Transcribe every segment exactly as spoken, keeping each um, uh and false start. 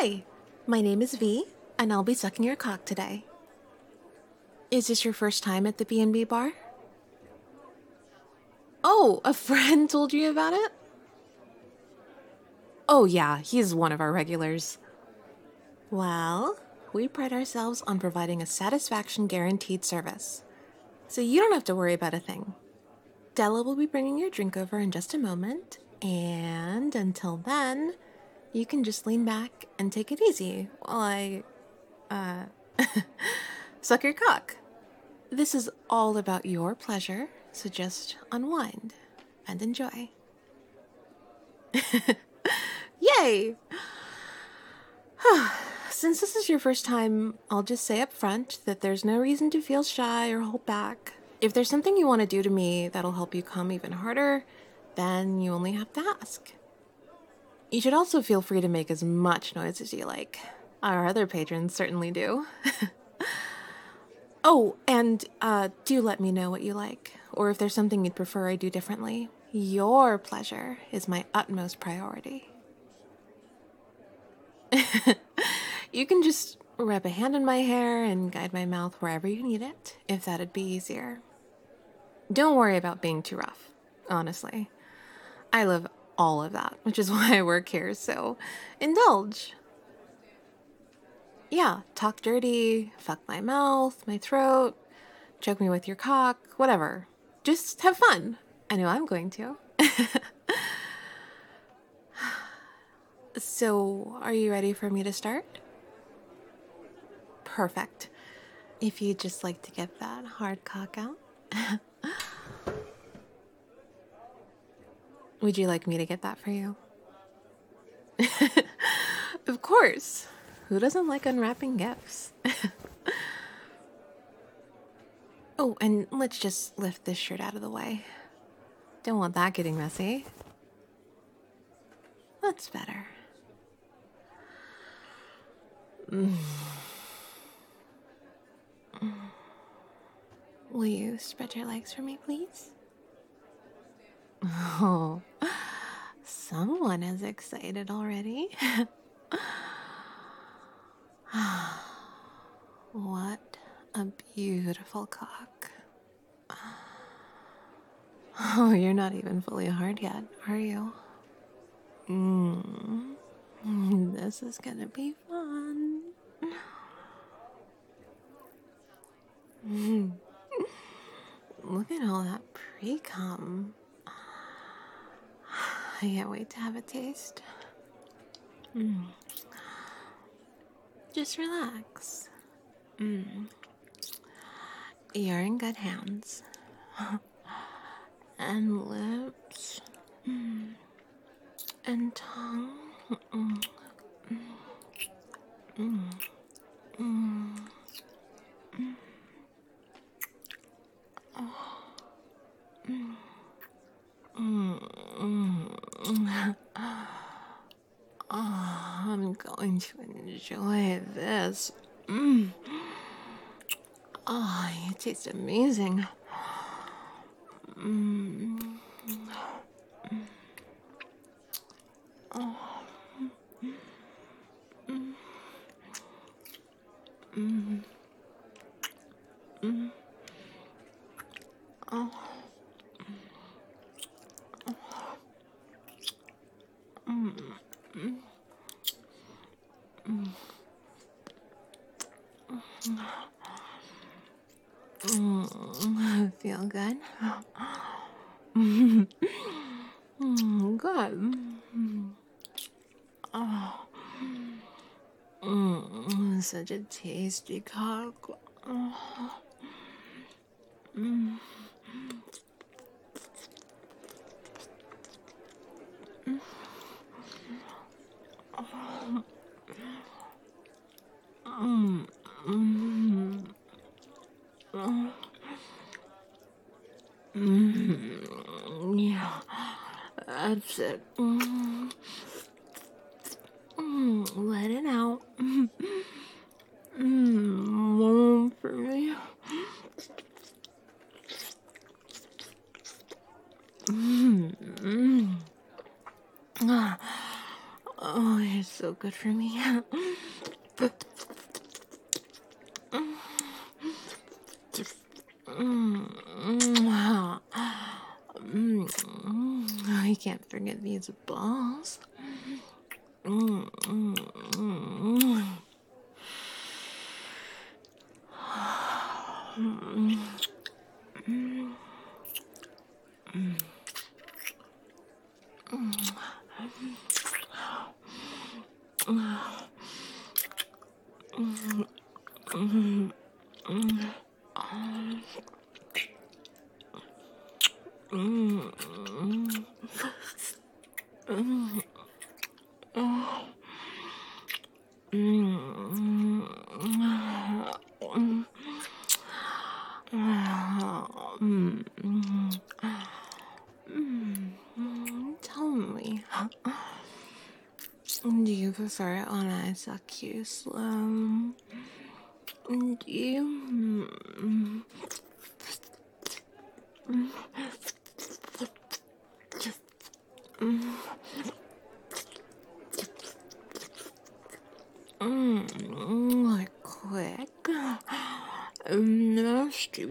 Hi, my name is V, and I'll be sucking your cock today. Is this your first time at the B and B bar? Oh, a friend told you about it? Oh yeah, he's one of our regulars. Well, we pride ourselves on providing a satisfaction guaranteed service, so you don't have to worry about a thing. Della will be bringing your drink over in just a moment, and until then, you can just lean back and take it easy while I, uh, suck your cock. This is all about your pleasure, so just unwind and enjoy. Yay! Since this is your first time, I'll just say up front that there's no reason to feel shy or hold back. If there's something you want to do to me that'll help you come even harder, then you only have to ask. You should also feel free to make as much noise as you like. Our other patrons certainly do. Oh, and uh, do let me know what you like, or if there's something you'd prefer I do differently. Your pleasure is my utmost priority. You can just rub a hand in my hair and guide my mouth wherever you need it, if that'd be easier. Don't worry about being too rough, honestly. I love all of that, which is why I work here, so indulge. Yeah, talk dirty, fuck my mouth, my throat, choke me with your cock, whatever. Just have fun. I know I'm going to. So, are you ready for me to start? Perfect. If you'd just like to get that hard cock out. Would you like me to get that for you? Of course. Who doesn't like unwrapping gifts? Oh, and let's just lift this shirt out of the way. Don't want that getting messy. That's better. Mm. Mm. Will you spread your legs for me, please? Oh, someone is excited already. What a beautiful cock. Oh, you're not even fully hard yet, are you? Mm. This is gonna be fun. Mm. Look at all that pre-cum. I can't wait to have a taste. Mm. Just relax. Mm. You're in good hands. And lips. Mm. And tongue. Mm. Mm. Mm. Mm. Oh. Mm. Mm. Mm. Oh, I'm going to enjoy this. Mm. Oh, you taste amazing. Mm. Oh. Mm. Mm. Mm. Oh. Mm. Mm. Mm. Mm. Feel good? Mm. Good. Oh. Mm. Such a tasty cock. Oh. Mm. Mm. Oh. Mm. Mm. Oh. Mm. Yeah, that's it. Mm. Mm. Let it out. Mm. Mm. More for me. Mm. Mm. Ah. Oh, you're so good for me. I can't forget these balls. Tell me, do you prefer it when I suck you slow? Do you? Mm, like quick. Um, nasty.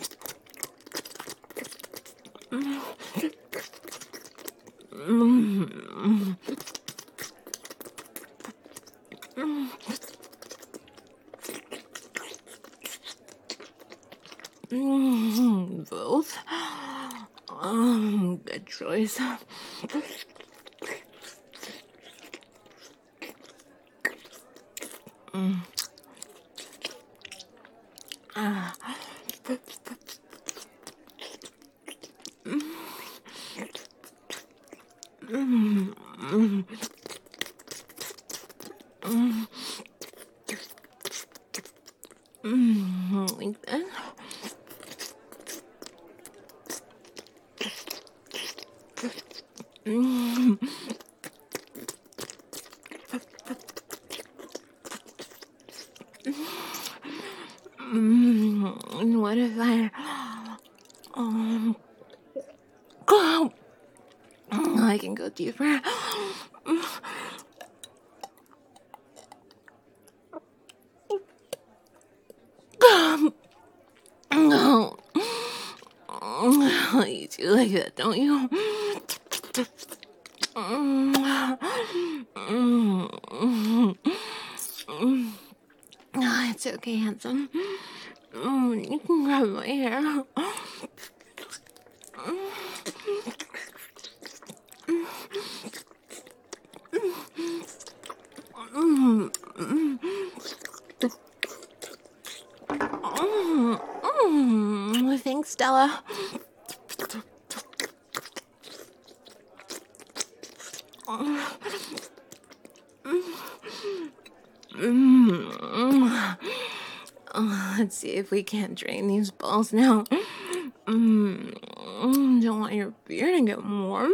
Mm, both. Um, good choice. Mm. Ah. Mm. Mm. Mm. Mm. Like that. Mm. Mm. And what if I um go? I can go deeper. No. You do like that, don't you? Oh, it's okay, handsome. You can grab my hair. Thanks, Stella. Let's see if we can't drain these balls now. Mm, don't want your beer to get warm.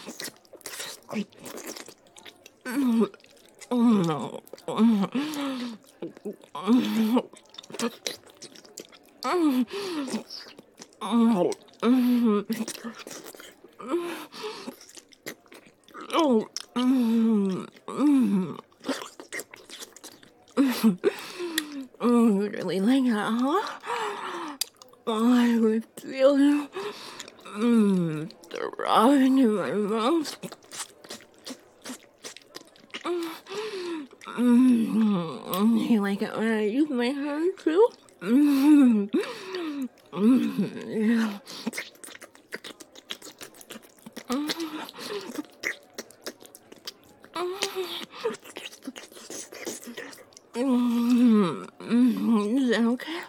Oh, you really like that, huh? Oh, I would feel you mm, throbbing in my mouth. Mm, you like it when I use my hand too? Mm, mm, yeah. Mm, mm, is that okay?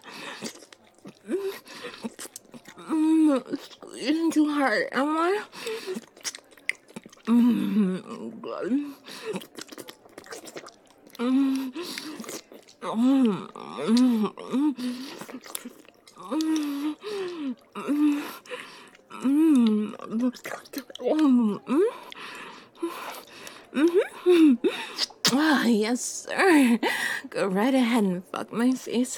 Mm, squeezing too hard, am I? Mm, good. Mm, mm, mm, mm, mm, mm, mm. Ah, yes, sir. Go right ahead and fuck my face.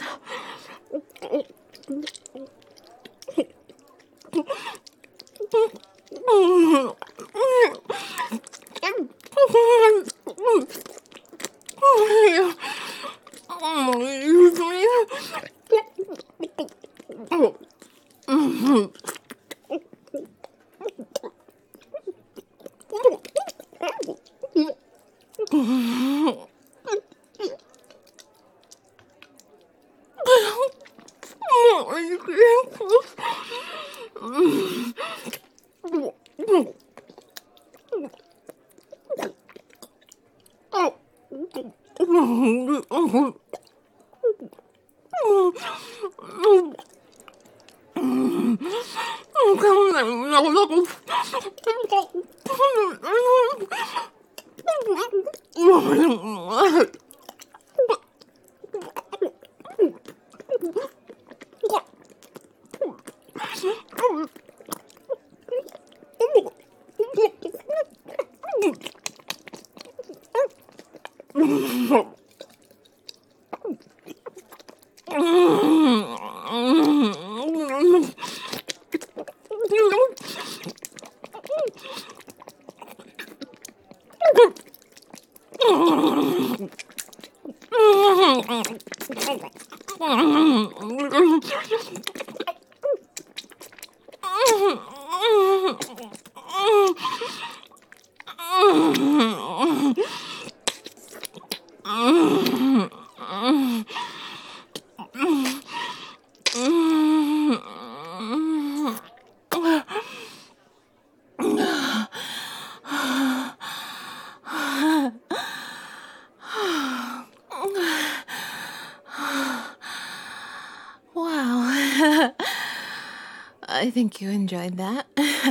Wow. I think you enjoyed that.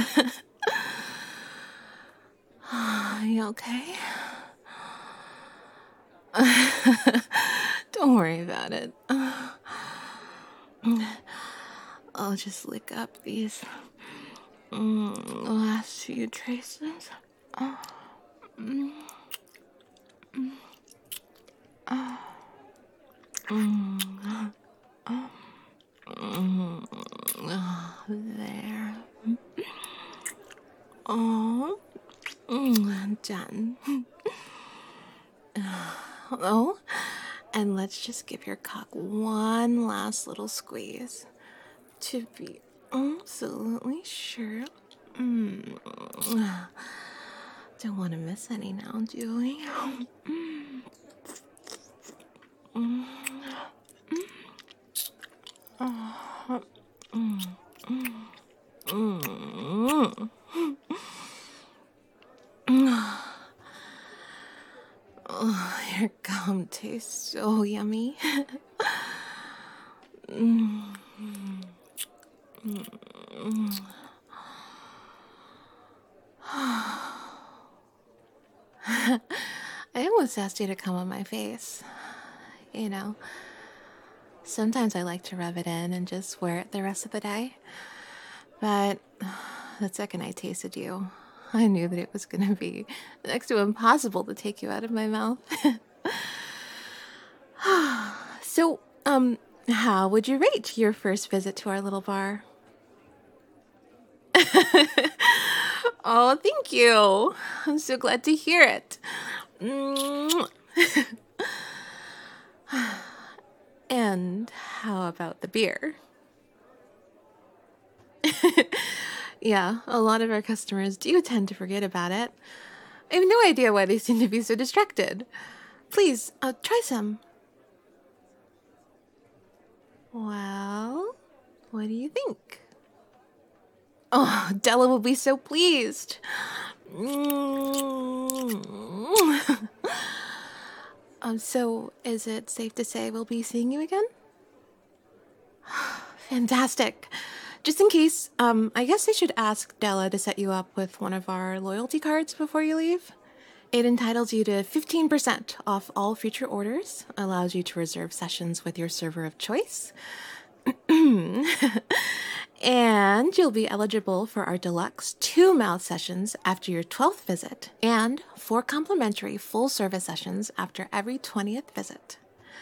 Are you okay? Don't worry about it. I'll just lick up these mm, last few traces. Mm. Mm. Mm. Mm. There. Oh, mm, done. Oh, and let's just give your cock one last little squeeze to be absolutely sure. Mm. Don't want to miss any now, do we? Mm. Mm. Oh. Mm. Mm. Mm. Oh, your gum tastes so yummy. Mm. Mm. I almost asked you to come on my face. You know, sometimes I like to rub it in and just wear it the rest of the day. But the second I tasted you, I knew that it was going to be next to impossible to take you out of my mouth. So, um, how would you rate your first visit to our little bar? Oh, thank you. I'm so glad to hear it. And how about the beer? Yeah, a lot of our customers do tend to forget about it. I have no idea why they seem to be so distracted. Please, uh, try some. Well, what do you think? Oh, Della will be so pleased. Mm. um, so, is it safe to say we'll be seeing you again? Fantastic. Just in case, um, I guess I should ask Della to set you up with one of our loyalty cards before you leave. It entitles you to fifteen percent off all future orders, allows you to reserve sessions with your server of choice, and you'll be eligible for our deluxe two mouth sessions after your twelfth visit, and four complimentary full service sessions after every twentieth visit.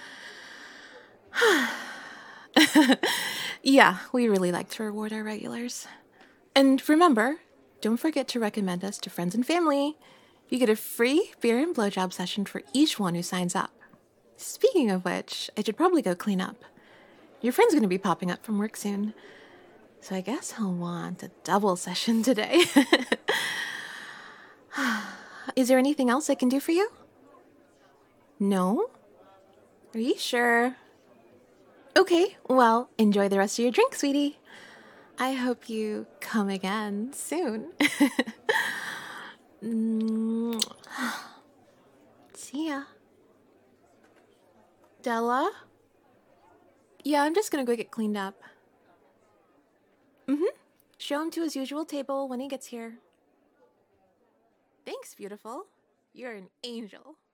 Yeah, we really like to reward our regulars. And remember, don't forget to recommend us to friends and family. You get a free beer and blowjob session for each one who signs up. Speaking of which, I should probably go clean up. Your friend's going to be popping up from work soon, so I guess he'll want a double session today. Is there anything else I can do for you? No? Are you sure? Okay, well, enjoy the rest of your drink, sweetie. I hope you come again soon. See ya. Della? Yeah, I'm just gonna go get cleaned up. Mm-hmm. Show him to his usual table when he gets here. Thanks, beautiful. You're an angel.